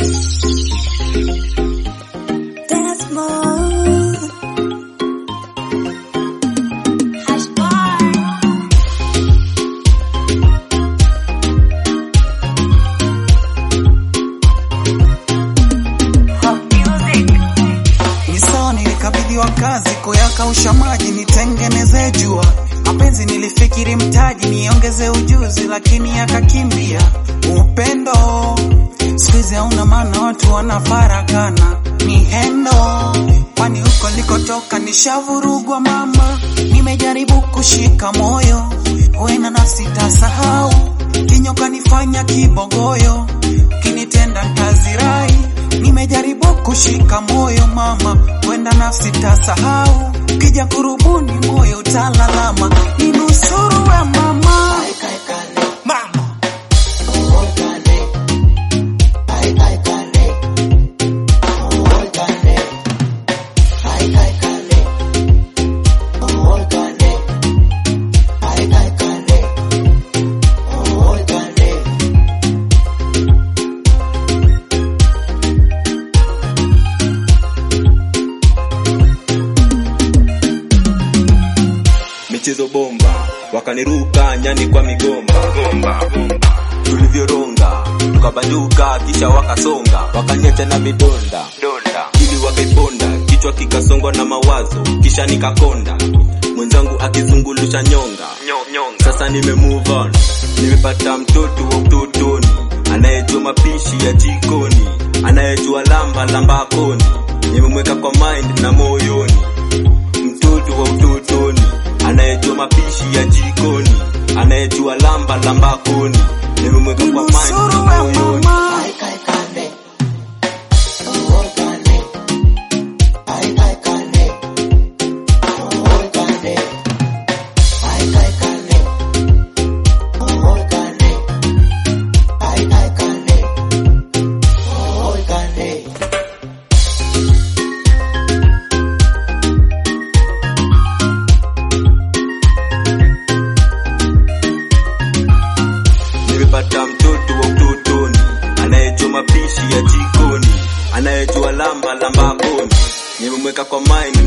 Kazi kuyakausha maji nitengeneze jua. Mapenzi nilifikiri mtaji niongeze ujuzi, lakini yakakimbia. Upendo sikuizi hauna maana, watu wanafarakana. Ni hendo kwani huko likotoka nishavurugwa mama. Nimejaribu kushika moyo, huenda nafsi tasahau. Kinyoka nifanya kibogoyo, kinitenda ntazirai. Nimejaribu kushika moyo mama, huenda nafsi tasahau. Kija kurubuni moyo utalalama, ninusuru we mama. Mama michezo bomba, wakaniruka nyani kwa migomba. Tulivyoronga, tukabanduka kisha wakasonga, wakaniacha na midonda. Ili wakaiponda, kichwa kikasongwa na mawazo, kisha nikakonda. Mwenzangu akizungulusha nyonga. Sasa nime-move on, nimepata mtoto wa utotoni, anayejua mapishi ya jikoni, anayejua lamba koni. Nimemweka kwa mind na moyoni, mtoto wa utotoni, anayejua mapishi ya jikoni, anayejua lamba koni. Nimemweka kwa mind na moyoni. Nimepata mtoto wa utotoni, anayejua mapishi ya jikoni, anayejua lamba koni. Nimemweka kwa mind